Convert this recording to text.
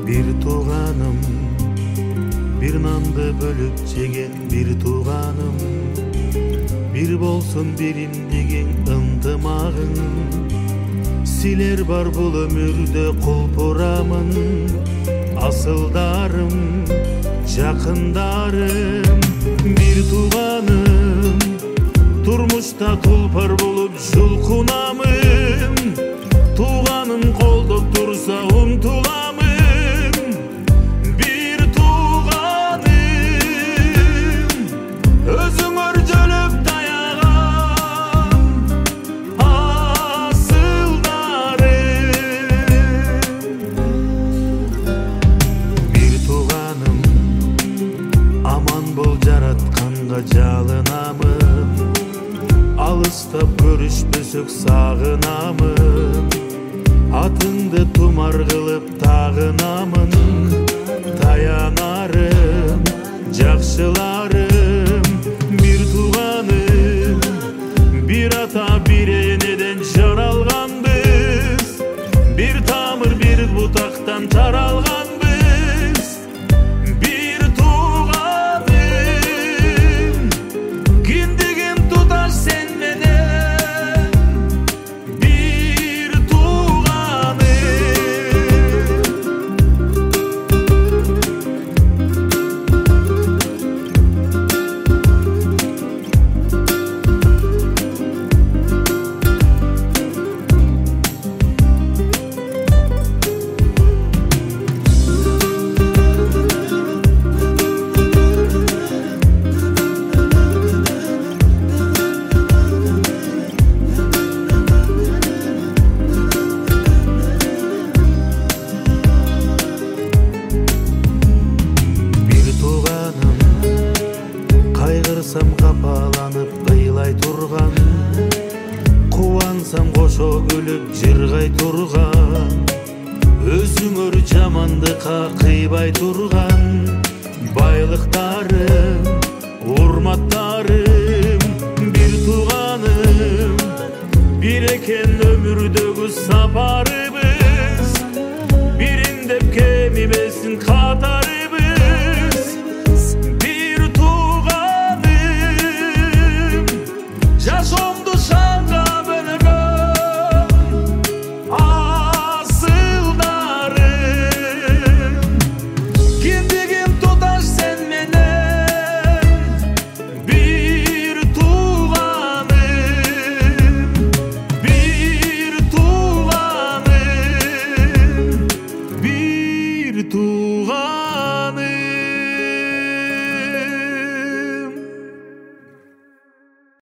Bir tuğanım, bir nandı bölüp jеген bir tuğanım, bir bolsun birim деген ынтымагың. Силер бар бул өмүрдө кулпурамын, асылдарым, жакындарым. Bir tuğanım, турмушта тулпар болуп жулкунамын. Туғаным колдоп турса умтуламын. Bir tuğanım, өзүң өржөлөп таяган асылдарым. Bir tuğanım, аман бол жаратканга жалынамын. Алыстап көрүшпөсөк сагынамын. Атыңды тумар кылып тагынамын. Таянарым, жакшыларым. Bir туғаным, bir ата bir энеден жаралганбыз. Bir тамыр bir бутактан таралганбыз. Bir туғаным, киндигим туташ сен менен. Bir туғаным. Кайгырсам капаланып кыйлай турган, кубансам кошо күлүп жыргай турган, өзүңөр жамандыкка кыйбай турган, байлыктарым, урматтарым. Bir туғаным, bir экен өмүрдөгү сапарыбыз, бириндеп кемибесин катарыбыз. Bir туғаным, жашоомду шаңга бөлгөн асылдарым. Киндигим туташ сен менен. Bir туғаным, bir туғаным, bir туғаным.